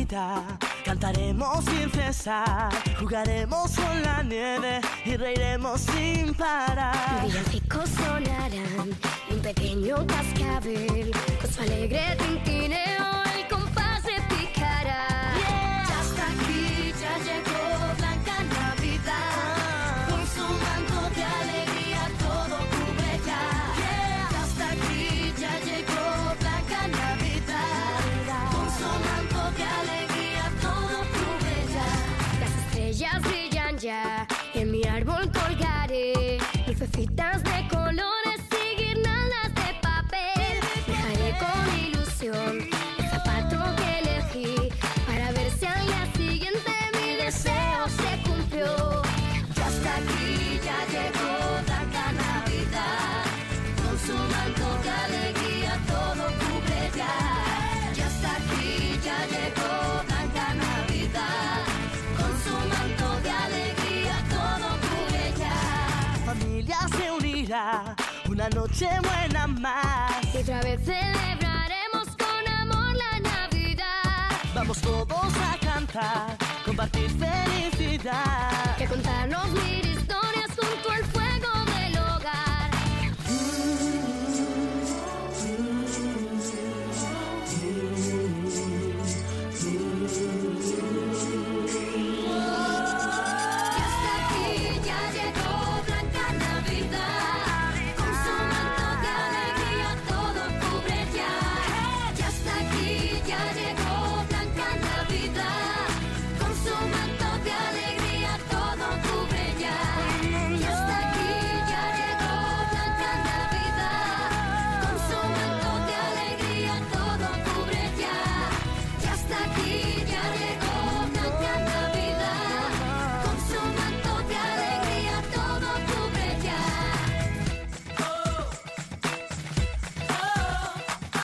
unirá. Cantaremos sin cesar, jugaremos con la nieve y reiremos sin parar. Villancicos sonarán y un pequeño cascabel con su alegre tintineo el compás repicará. Ya está aquí, ya llegó Blanca Navidad, con su manto de alegría todo cubre ya. Ya está aquí, ya llegó Blanca Navidad, con su manto de alegría todo cubre ya. Las estrellas brillan ya y en mi árbol colgaré lucecitas de colores y guirnaldas de papel. Dejaré con ilusión el zapato que elegí para ver si al día siguiente mi deseo se cumplió. Ya está aquí, ya llegó Blanca Navidad, con su manto de alegría todo cubre ya. Ya está aquí, ya llegó Blanca Navidad, con su manto de alegría todo cubre ya. Familia se unirá, una noche buena más. Y otra vez celebraremos con amor la Navidad. Vamos todos a cantar, compartir felicidad. Que contarnos mil historias